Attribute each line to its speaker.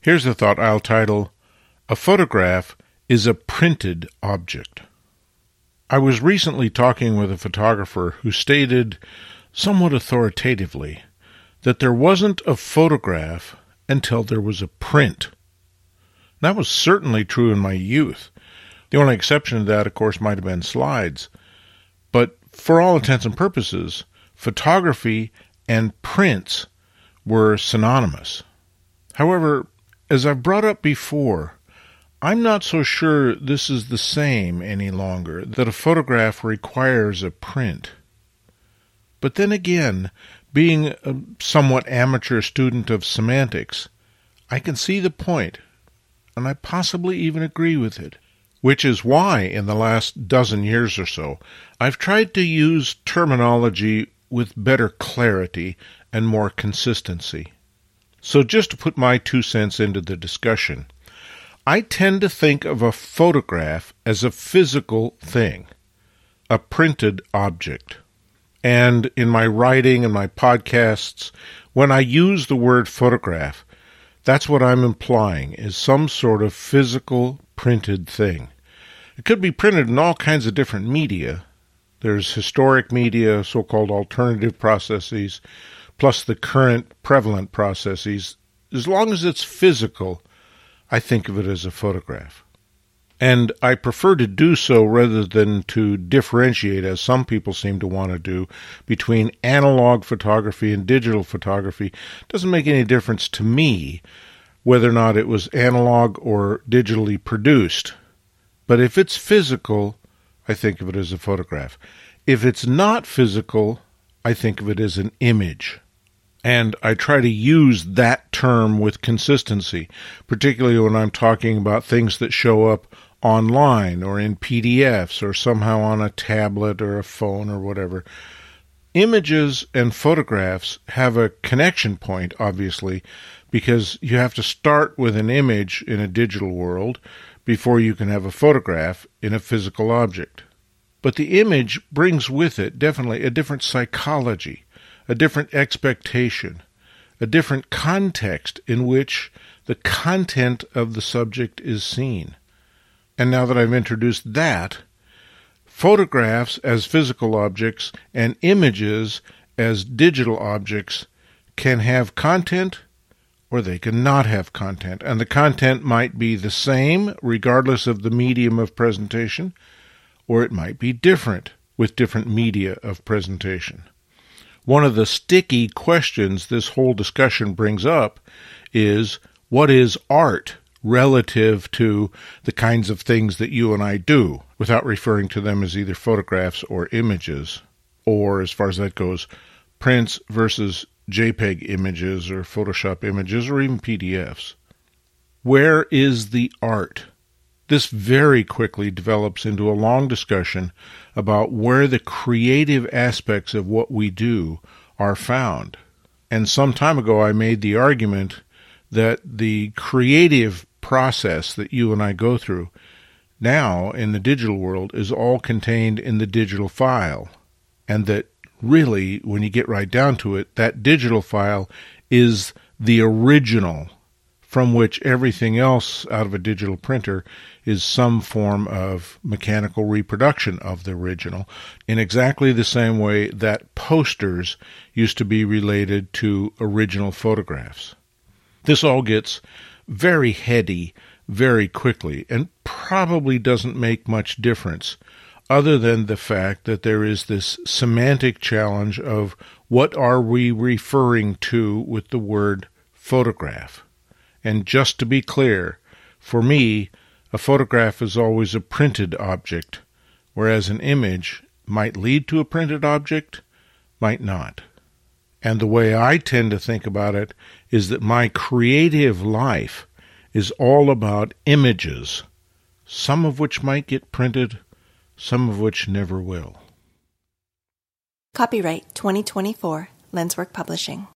Speaker 1: Here's a thought I'll title, A Photograph is a Printed Object. I was recently talking with a photographer who stated, somewhat authoritatively, that there wasn't a photograph until there was a print. That was certainly true in my youth. The only exception to that, of course, might have been slides. But for all intents and purposes, photography and prints were synonymous. However, as I've brought up before, I'm not so sure this is the same any longer, that a photograph requires a print. But then again, being a somewhat amateur student of semantics, I can see the point, and I possibly even agree with it, which is why in the last dozen years or so, I've tried to use terminology with better clarity and more consistency. So just to put my 2 cents into the discussion, I tend to think of a photograph as a physical thing, a printed object. And in my writing and my podcasts, when I use the word photograph, that's what I'm implying, is some sort of physical printed thing. It could be printed in all kinds of different media. There's historic media, so-called alternative processes, plus the current prevalent processes. As long as it's physical, I think of it as a photograph. And I prefer to do so rather than to differentiate, as some people seem to want to do, between analog photography and digital photography. It doesn't make any difference to me whether or not it was analog or digitally produced. But if it's physical, I think of it as a photograph. If it's not physical, I think of it as an image. And I try to use that term with consistency, particularly when I'm talking about things that show up online or in PDFs or somehow on a tablet or a phone or whatever. Images and photographs have a connection point, obviously, because you have to start with an image in a digital world before you can have a photograph in a physical object. But the image brings with it definitely a different psychology, a different expectation, a different context in which the content of the subject is seen. And now that I've introduced that, photographs as physical objects and images as digital objects can have content or they can not have content. And the content might be the same regardless of the medium of presentation, or it might be different with different media of presentation. One of the sticky questions this whole discussion brings up is, what is art relative to the kinds of things that you and I do, without referring to them as either photographs or images, or, as far as that goes, prints versus JPEG images or Photoshop images or even PDFs. Where is the art? This very quickly develops into a long discussion about where the creative aspects of what we do are found. And some time ago I made the argument that the creative process that you and I go through now in the digital world is all contained in the digital file, and that really, when you get right down to it, that digital file is the original from which everything else out of a digital printer is some form of mechanical reproduction of the original, in exactly the same way that posters used to be related to original photographs. This all gets very heady very quickly and probably doesn't make much difference, other than the fact that there is this semantic challenge of what are we referring to with the word photograph. And just to be clear, for me, a photograph is always a printed object, whereas an image might lead to a printed object, might not. And the way I tend to think about it is that my creative life is all about images, some of which might get printed, some of which never will.
Speaker 2: Copyright 2024, Lenswork Publishing.